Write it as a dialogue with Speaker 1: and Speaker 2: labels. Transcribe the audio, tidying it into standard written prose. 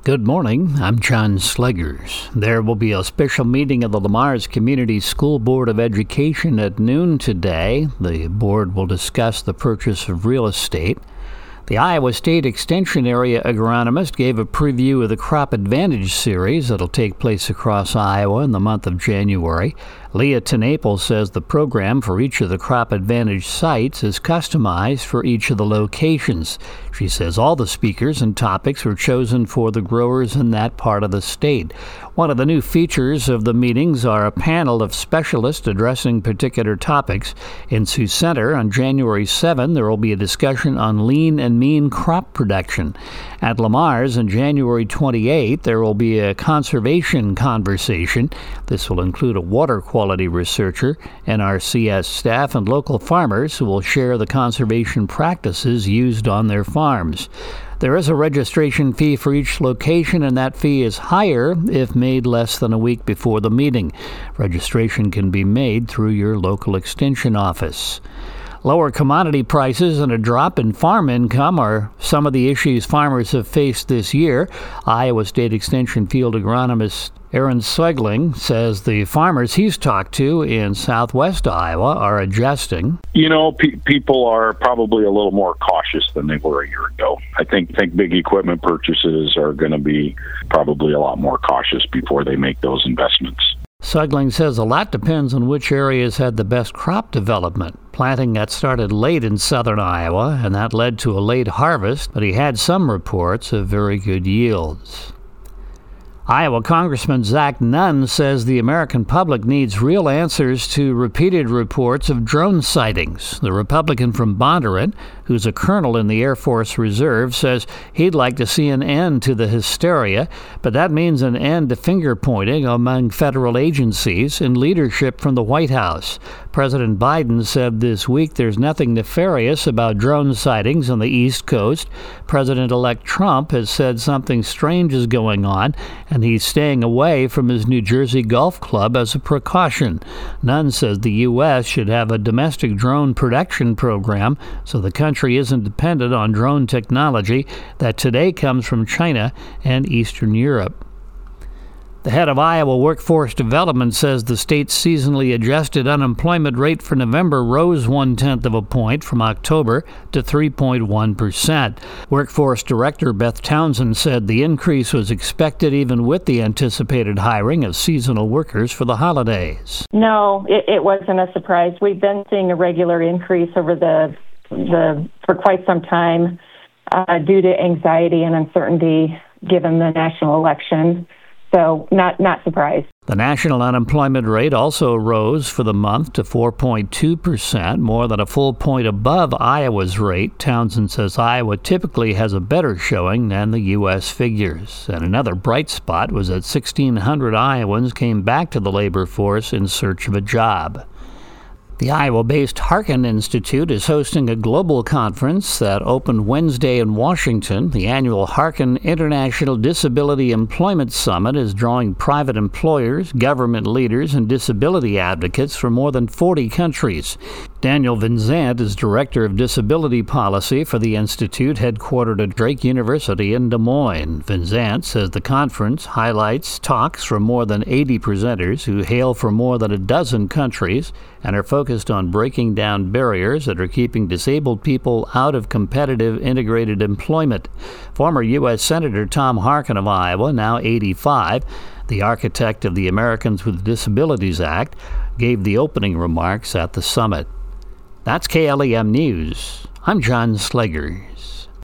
Speaker 1: Good morning, I'm John Sleggers. There will be a special meeting of the Le Mars Community School Board of Education at noon today. The board will discuss the purchase of real estate. The Iowa State Extension Area agronomist gave a preview of the Crop Advantage series that'll take place across Iowa in the month of January. Leah Tenapel says the program for each of the Crop Advantage sites is customized for each of the locations. She says all the speakers and topics were chosen for the growers in that part of the state. One of the new features of the meetings are a panel of specialists addressing particular topics. In Sioux Center on January 7, there will be a discussion on lean and mean crop production. At Le Mars on January 28, there will be a conservation conversation. This will include a water quality researcher, NRCS staff, and local farmers who will share the conservation practices used on their farms. There is a registration fee for each location, and that fee is higher if made less than a week before the meeting. Registration can be made through your local extension office. Lower commodity prices and a drop in farm income are some of the issues farmers have faced this year. Iowa State Extension field agronomist Aaron Swegling says the farmers he's talked to in southwest Iowa are adjusting.
Speaker 2: People are probably a little more cautious than they were a year ago. I think big equipment purchases are going to be probably a lot more cautious before they make those investments.
Speaker 1: Swegling says a lot depends on which areas had the best crop development. Planting got started late in southern Iowa, and that led to a late harvest, but he had some reports of very good yields. Iowa Congressman Zach Nunn says the American public needs real answers to repeated reports of drone sightings. The Republican from Bondurant, who's a colonel in the Air Force Reserve, says he'd like to see an end to the hysteria, but that means an end to finger-pointing among federal agencies and leadership from the White House. President Biden said this week there's nothing nefarious about drone sightings on the East Coast. President-elect Trump has said something strange is going on, and he's staying away from his New Jersey golf club as a precaution. Nunn says the U.S. should have a domestic drone production program so the country isn't dependent on drone technology that today comes from China and Eastern Europe. The head of Iowa Workforce Development says the state's seasonally adjusted unemployment rate for November rose 0.1 of a point from October to 3.1%. Workforce Director Beth Townsend said the increase was expected even with the anticipated hiring of seasonal workers for the holidays.
Speaker 3: No, it wasn't a surprise. We've been seeing a regular increase over for quite some time due to anxiety and uncertainty given the national election. So not surprised.
Speaker 1: The national unemployment rate also rose for the month to 4.2%, more than a full point above Iowa's rate. Townsend says Iowa typically has a better showing than the U.S. figures. And another bright spot was that 1,600 Iowans came back to the labor force in search of a job. The Iowa-based Harkin Institute is hosting a global conference that opened Wednesday in Washington. The annual Harkin International Disability Employment Summit is drawing private employers, government leaders, and disability advocates from more than 40 countries. Daniel Vinzant is Director of Disability Policy for the Institute, headquartered at Drake University in Des Moines. Vinzant says the conference highlights talks from more than 80 presenters who hail from more than a dozen countries and are focused on breaking down barriers that are keeping disabled people out of competitive integrated employment. Former U.S. Senator Tom Harkin of Iowa, now 85, the architect of the Americans with Disabilities Act, gave the opening remarks at the summit. That's KLEM News. I'm John Sleggers.